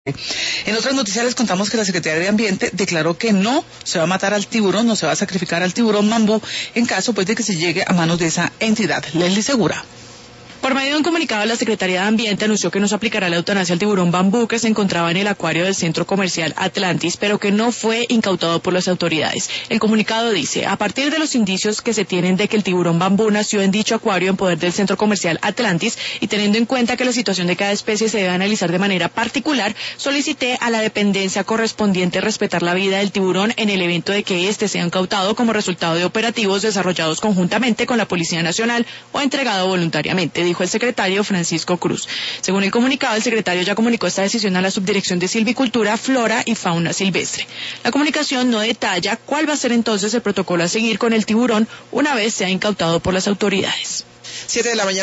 En otras noticias les contamos que la Secretaría de Ambiente declaró que no se va a matar al tiburón, no se va a sacrificar al tiburón bambú en caso pues de que se llegue a manos de esa entidad. Leslie Segura. Por medio de un comunicado, la Secretaría de Ambiente anunció que no se aplicará la eutanasia al tiburón bambú que se encontraba en el acuario del centro comercial Atlantis, pero que no fue incautado por las autoridades. El comunicado dice: a partir de los indicios que se tienen de que el tiburón bambú nació en dicho acuario en poder del centro comercial Atlantis y teniendo en cuenta que la situación de cada especie se debe analizar de manera particular, solicité a la dependencia correspondiente respetar la vida del tiburón en el evento de que éste sea incautado como resultado de operativos desarrollados conjuntamente con la Policía Nacional o entregado voluntariamente, dijo el secretario Francisco Cruz. Según el comunicado, el secretario ya comunicó esta decisión a la Subdirección de Silvicultura, Flora y Fauna Silvestre. La comunicación no detalla cuál va a ser entonces el protocolo a seguir con el tiburón una vez sea incautado por las autoridades. 7 de la mañana.